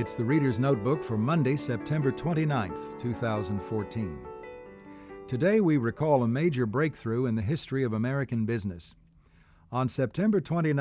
It's the Reader's Notebook for Monday, September 29th, 2014. Today we recall a major breakthrough in the history of American business. On September 29,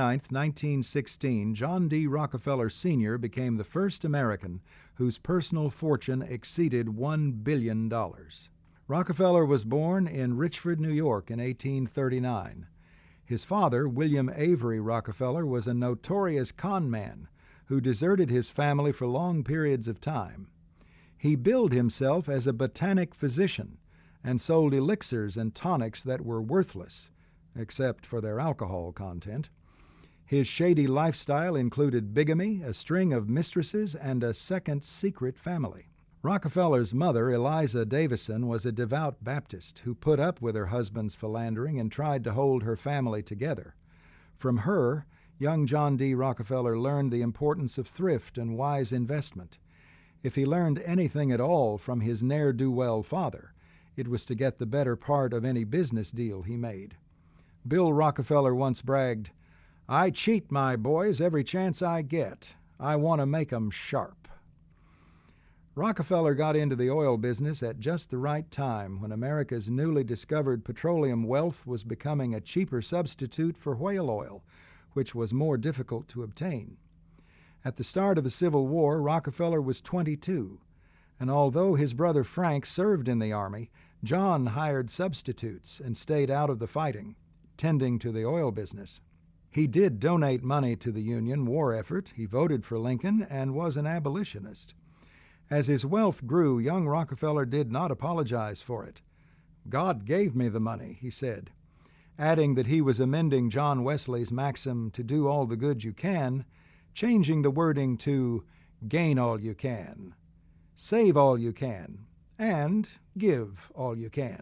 1916, John D. Rockefeller Sr. became the first American whose personal fortune exceeded $1 billion. Rockefeller was born in Richford, New York in 1839. His father, William Avery Rockefeller, was a notorious con man who deserted his family for long periods of time. He billed himself as a botanic physician and sold elixirs and tonics that were worthless, except for their alcohol content. His shady lifestyle included bigamy, a string of mistresses, and a second secret family. Rockefeller's mother, Eliza Davison, was a devout Baptist who put up with her husband's philandering and tried to hold her family together. From her, young John D. Rockefeller learned the importance of thrift and wise investment. If he learned anything at all from his ne'er-do-well father, it was to get the better part of any business deal he made. Bill Rockefeller once bragged, "I cheat my boys every chance I get. I want to make 'em sharp." Rockefeller got into the oil business at just the right time when America's newly discovered petroleum wealth was becoming a cheaper substitute for whale oil, which was more difficult to obtain. At the start of the Civil War, Rockefeller was 22, and although his brother Frank served in the Army, John hired substitutes and stayed out of the fighting, tending to the oil business. He did donate money to the Union war effort, he voted for Lincoln, and was an abolitionist. As his wealth grew, young Rockefeller did not apologize for it. "God gave me the money," he said, adding that he was amending John Wesley's maxim to do all the good you can, changing the wording to gain all you can, save all you can, and give all you can.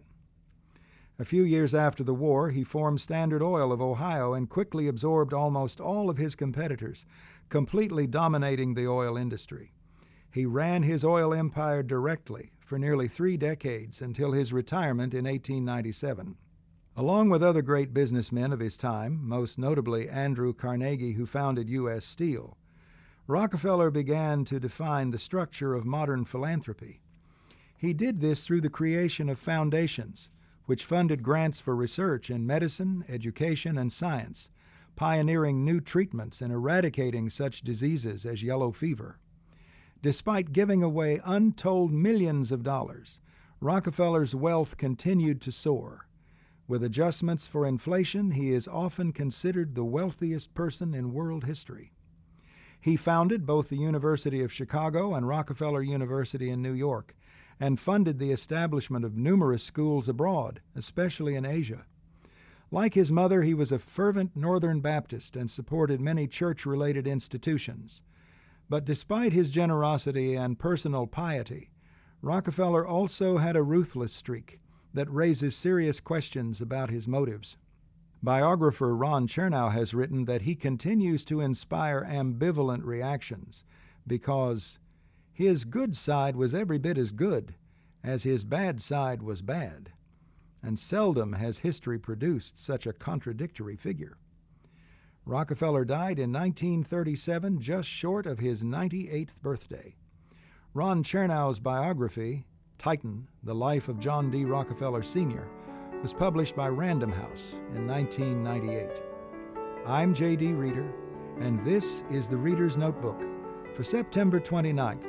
A few years after the war, he formed Standard Oil of Ohio and quickly absorbed almost all of his competitors, completely dominating the oil industry. He ran his oil empire directly for nearly 3 decades until his retirement in 1897. Along with other great businessmen of his time, most notably Andrew Carnegie, who founded U.S. Steel, Rockefeller began to define the structure of modern philanthropy. He did this through the creation of foundations, which funded grants for research in medicine, education, and science, pioneering new treatments and eradicating such diseases as yellow fever. Despite giving away untold millions of dollars, Rockefeller's wealth continued to soar. With adjustments for inflation, he is often considered the wealthiest person in world history. He founded both the University of Chicago and Rockefeller University in New York, and funded the establishment of numerous schools abroad, especially in Asia. Like his mother, he was a fervent Northern Baptist and supported many church-related institutions. But despite his generosity and personal piety, Rockefeller also had a ruthless streak that raises serious questions about his motives. Biographer Ron Chernow has written that he continues to inspire ambivalent reactions because his good side was every bit as good as his bad side was bad, and seldom has history produced such a contradictory figure. Rockefeller died in 1937, just short of his 98th birthday. Ron Chernow's biography, Titan, The Life of John D. Rockefeller Sr., was published by Random House in 1998. I'm J.D. Reader, and this is the Reader's Notebook for September 29th,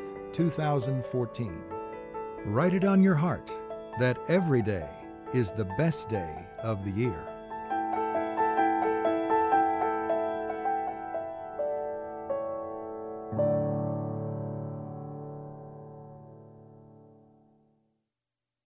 2014. Write it on your heart that every day is the best day of the year.